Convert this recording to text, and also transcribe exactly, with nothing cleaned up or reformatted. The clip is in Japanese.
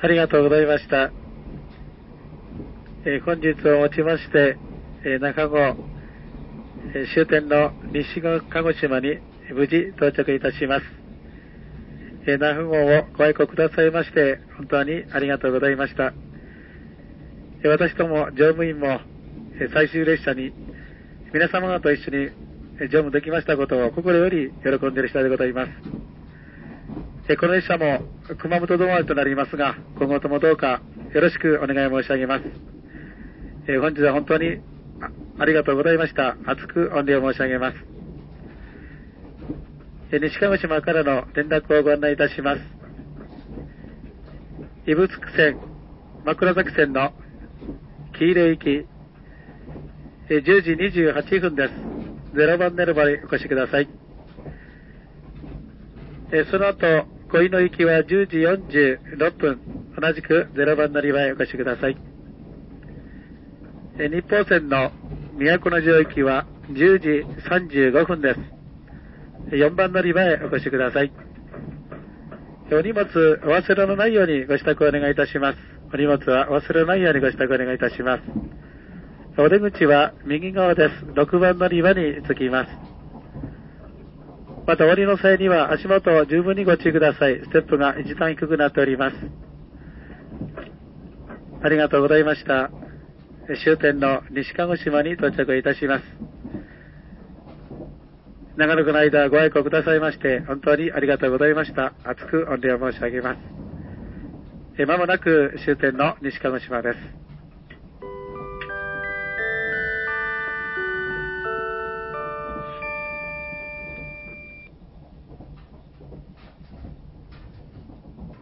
ありがとうございました。えー、本日をもちまして、えー、中郷、えー、終点の西鹿児島に無事到着いたします。えー、那覇号をご愛顧くださいまして本当にありがとうございました。えー、私ども乗務員も、えー、最終列車に皆様方と一緒に、えー、乗務できましたことを心より喜んでいる次第でございます。えー、この列車も熊本止まりとなりますが、今後ともどうかよろしくお願い申し上げます。えー、本日は本当に あ, ありがとうございました。厚く御礼を申し上げます。えー、西鹿児島からの連絡をご案内いたします。指宿線、枕崎線の喜入行き、えー、じゅうじにじゅうはっぷんです。ゼロばん乗り場にお越しください。えー、その後、小井の行きはじゅうじよんじゅうろっぷん、同じくゼロばん乗り場へお越しください。えー、日報線の都城行きはじゅうじさんじゅうごふんです。よんばん乗り場へお越しください。お荷物お忘れのないようにご支度をお願いいたします。お荷物はお忘れのないようにご支度をお願いいたします。お出口は右側です。ろくばん乗り場に着きます。また降りの際には足元を十分にご注意ください。ステップが一段低くなっております。ありがとうございました。終点の西鹿児島に到着いたします。長らくの間ご愛顧くださいまして本当にありがとうございました。厚く御礼を申し上げます。まもなく終点の西鹿児島です。